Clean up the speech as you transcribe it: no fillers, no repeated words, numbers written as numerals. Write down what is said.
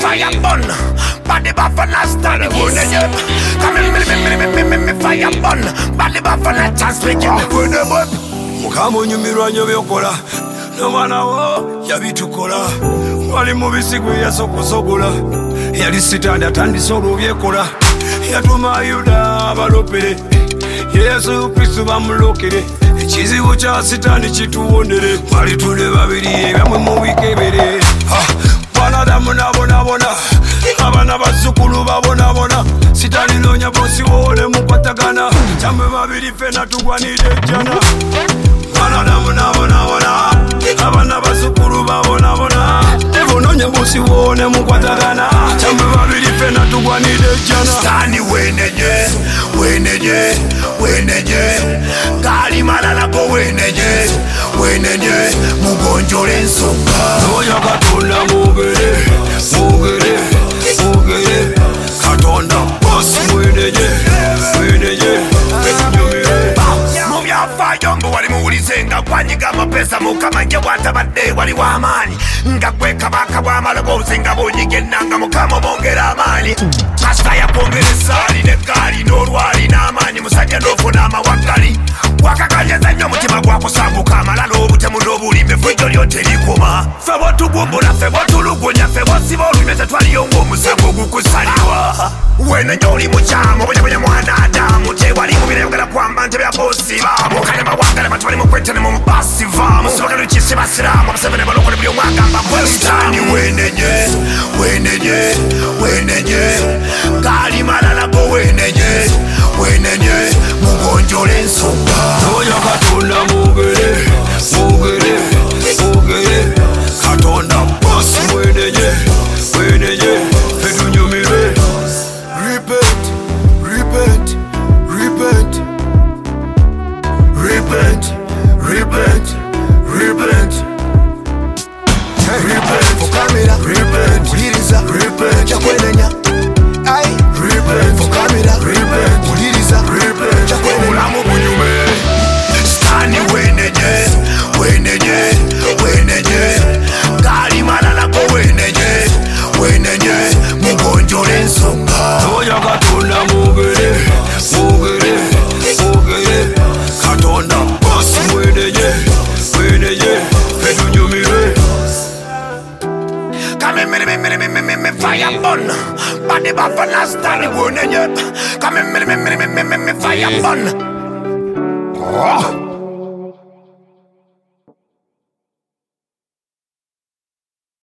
fire burn. Body buff and I stand the wound in you. Come in, me fire burn. Body buff and I chance making me wound up. Mukama onyumirwa nnyo byokola n'omwana wo yabitukola wali mubisi gwe yasokosogola yali sitandi atandise olw'obyekola yatuma yuda abalopere yesu kristu bamulokere ekizibu kya sitandi kituwonere bali tule babiri ebyamwe mubikebere banadamu nabonabona abana bazzukulu babonabona sitandi noonya bosi woole mukwatagana kyamwe babiri fena tugwanidde ejjana banadamu nabonabona abana bazzukulu babonabona ebononye bosi woole mukwatagana kyamwe babiri fena tugwanidde ejjana Stani weneje Gali malala go weneje Mugonjole ensonga Noya katonda mugere Katonda bosi weneje Mubyafayo mbu wali muwulize nga gwanyiga amapesa mukama nje bwatabadde wali w'amaanyi nga gwe kabaka bw'amaloboozi nga bw'onyigennanga mukama bongera amaanyi kasita yakwongera essaali n'eggaali n'olwali n'amaanyi musajja n'ofuna amawaggali wakakanyeza nnyo omutima gwakusanguka amalala obutemu n'obulime vujjo lyo terikoma ffe bw'otugumbula ffe bw'otulugunya ffe bw'osiba olulime tetwaliyo ng'omusango ogukusalibwa wenenye oli mukyamu obonyabonya mwana adamu tewali mubira yogera kwamba nte bya bosi baamu kale bawagale bati bali mukwetene mu basi vaamu sibagala kisi basiramu abasevene balokole buli omwagamba kwesitani weneje gali malala go weneje mugonjole ensonga Noya katonda mugere Katonda bosi weneje fetunyumirwe obulamu bunyume Stani weneje gali malala go weneje mugonjole ensonga Noya katonda mugere Katonda bosi weneje fetunyumirwe Come me fire burn. Body buff and I stand the wound in you. Come me fire burn.